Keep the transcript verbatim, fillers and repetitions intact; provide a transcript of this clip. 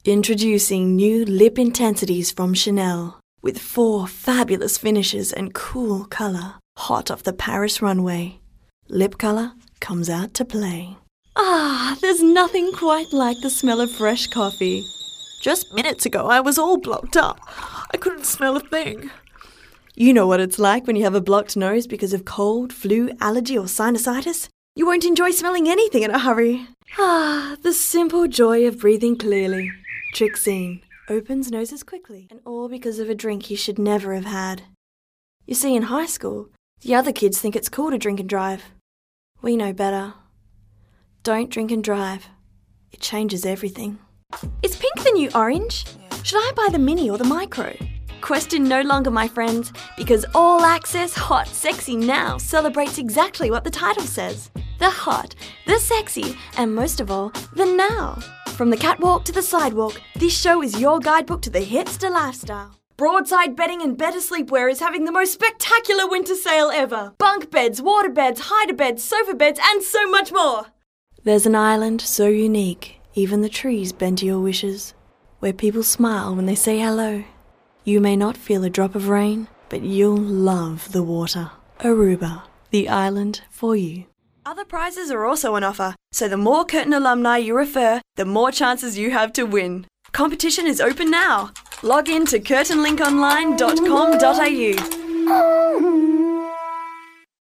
Introducing new lip intensities from Chanel, with four fabulous finishes and cool colour, hot off the Paris runway. Lip colour comes out to play. Ah, there's nothing quite like the smell of fresh coffee. Just minutes ago I was all blocked up. I couldn't smell a thing. You know what it's like when you have a blocked nose because of cold, flu, allergy or sinusitis? You won't enjoy smelling anything in a hurry. Ah, the simple joy of breathing clearly. Trixine opens noses quickly, and all because of a drink you should never have had. You see, in high school, the other kids think it's cool to drink and drive. We know better. Don't drink and drive. It changes everything. Is pink the new orange? Should I buy the mini or the micro? Question no longer, my friends, because All Access Hot Sexy Now celebrates exactly what the title says. The hot, the sexy, and most of all, the now. From the catwalk to the sidewalk, this show is your guidebook to the hipster lifestyle. Broadside Bedding and Better Sleepwear is having the most spectacular winter sale ever. Bunk beds, water beds, hider beds, sofa beds, and so much more. There's an island so unique, even the trees bend to your wishes, where people smile when they say hello. You may not feel a drop of rain, but you'll love the water. Aruba, the island for you. Other prizes are also on offer, so the more Curtin alumni you refer, the more chances you have to win. Competition is open now. Log in to curtin link online dot com dot a u.